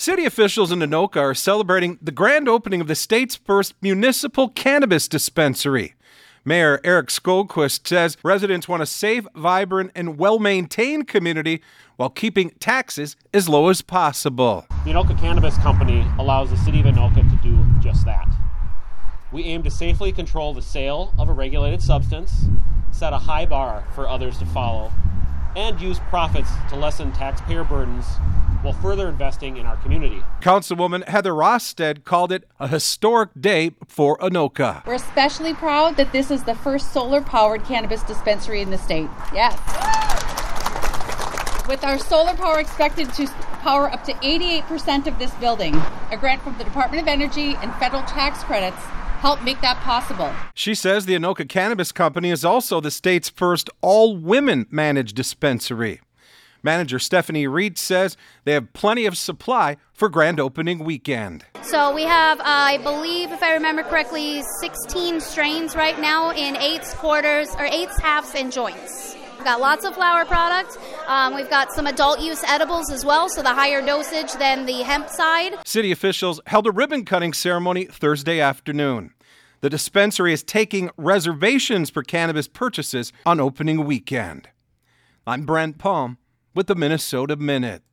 City officials in Anoka are celebrating the grand opening of the state's first municipal cannabis dispensary. Mayor Eric Skogquist says residents want a safe, vibrant, and well-maintained community while keeping taxes as low as possible. The Anoka Cannabis Company allows the City of Anoka to do just that. We aim to safely control the sale of a regulated substance, set a high bar for others to follow, and use profits to lessen taxpayer burdens while further investing in our community. Councilwoman Heather Rosted called it a historic day for Anoka. We're especially proud that this is the first solar-powered cannabis dispensary in the state. Yes. With our solar power expected to power up to 88% of this building, a grant from the Department of Energy and federal tax credits help make that possible. She says the Anoka Cannabis Company is also the state's first all-women managed dispensary. Manager Stephanie Reed says they have plenty of supply for grand opening weekend. So we have, I believe, if I remember correctly, 16 strains right now in eighths, quarters, or eighths, halves, and joints. We've got lots of flower products. We've got some adult use edibles as well, so the higher dosage than the hemp side. City officials held a ribbon cutting ceremony Thursday afternoon. The dispensary is taking reservations for cannabis purchases on opening weekend. I'm Brent Palm with the Minnesota Minute.